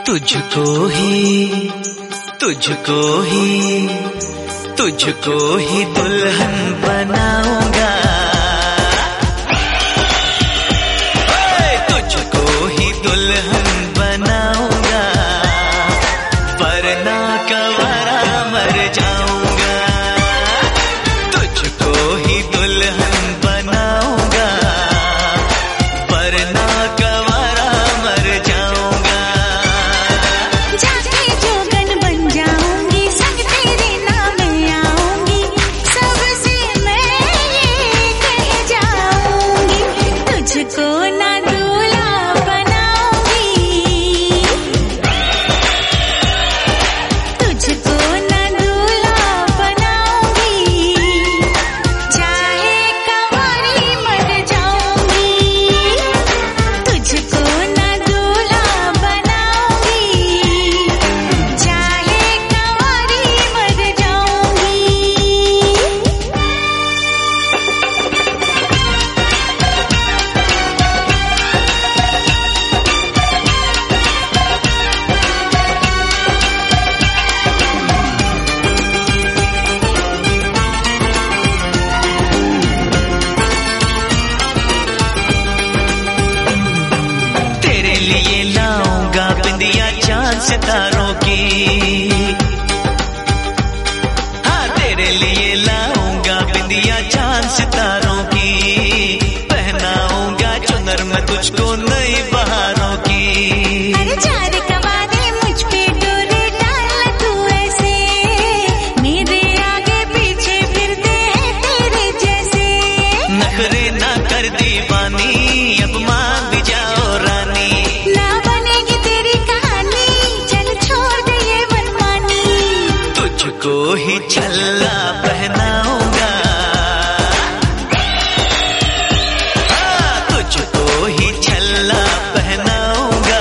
तुझको ही दुल्हन बनाऊंगा, तुझको ही दुल्हन बनाऊंगा, वरना कवारा मर जाऊंगा। तुझको ही दुल्हन बनाऊंगा, वरना कवारा मर जाऊंगा। जाके जोगन बन जाऊंगी, संग तेरे नाम आऊंगी, सबसे मैं ये कह जाऊंगी, तुझको ना दूल्हा बनाऊंगी, तुझको ना दूल्हा बनाऊंगी, चाहे कंवारी मर जाऊंगी, तुझको ना दूल्हा बनाऊंगी, चाहे कंवारी मर जाऊंगी। तेरे लिए लाऊंगा बिंदिया चांद सितारों की, हाँ तेरे लिए लाऊंगा बिंदिया चांद सितारों की, पहनाऊंगा चुनर में तुझको नई बहारों की। अरे चार कवारे मुझ पे डोरे डाल तू ऐसे, मेरे आगे पीछे फिरते हैं तेरे जैसे, नखरे ना कर दीवानी, अब मान भी जाओ रानी, ना बनेगी तेरी कहानी, चल छोड़ दे ये मनमानी, तुझको ही छल्ला पहनाऊंगा, हाँ तुझको ही छल्ला पहनाऊंगा,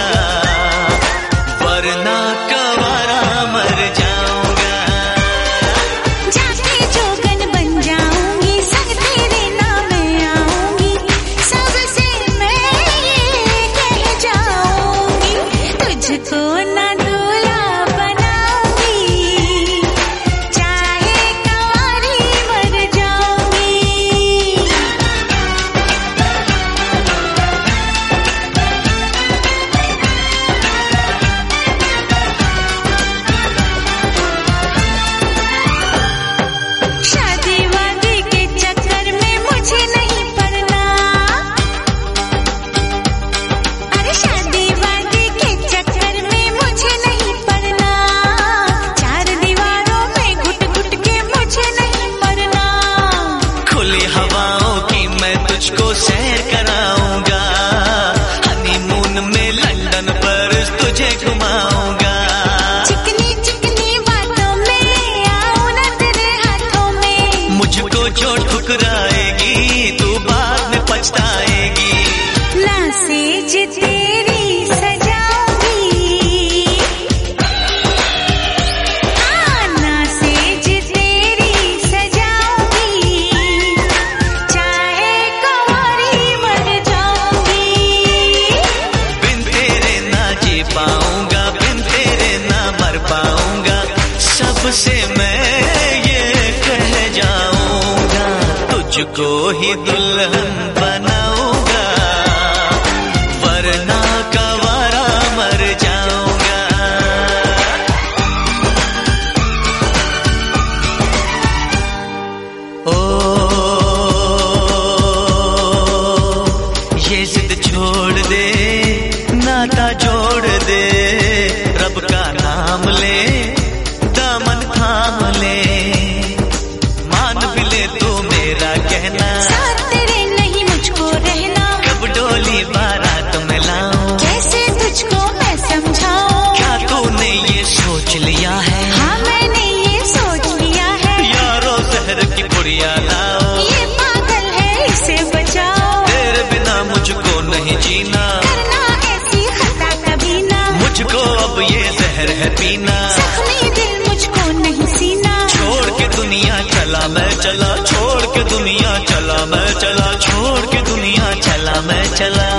वरना कवारा मर जाऊंगा। जाके जोगन बन जाऊंगी, संग तेरे नाम आऊंगी, सबसे मैं ये कह जाऊंगी, तुझको ना दूल्हा बनाऊंगी, चाहे कंवारी मर जाऊंगी। शादी वादी के चक्कर में मुझे नहीं पड़ना, अरे शादी वादी के चक्कर में मुझे नहीं पड़ना, चार दीवारों में घुट घुट के मुझे नहीं पड़ना, खुली हवाओं की मैं तुझको सैर कराऊंगा, हनीमून में लंदन पर तुझे घुमाऊंगा, चिकनी चिकनी बातों में आऊं ना तेरे हाथों में, मुझको जो ठुकराएगी तू बाद में पछताएगी, ना सेज तेरी सजाऊंगी, हाँ ना सेज तेरी सजाऊंगी, चाहे कंवारी मर जाऊंगी, बिन तेरे ना जी पाऊंगा, बिन तेरे ना मर पाऊंगा, सबसे मैं ये कह जाऊंगा, तुझको ही दुल्हन बनाऊंगा, वरना कवारा मर जाऊंगा। ओ ये जिद छोड़ दे, नाता जोड़ दे, रब का नाम ले, दामन थाम ले, मान भी ले तू मेरा कहना, साथ तेरे नहीं मुझको रहना, कब डोली बारात में लाऊं, कैसे तुझको मैं समझाऊं, क्या तूने ये सोच लिया है, हाँ मैंने ये सोच लिया है, यारो जहर की पुड़िया लाओ, ये पागल है इसे बचाओ, तेरे बिना मुझको नहीं जीना, करना ऐसी खता कभी ना, मुझको अब ये जहर है पीना, जख्मी दिल मुझको नहीं सीना, छोड़ के दुनिया चला मैं चला, छोड़ के दुनिया चला मैं चला, छोड़ के दुनिया चला मैं चला।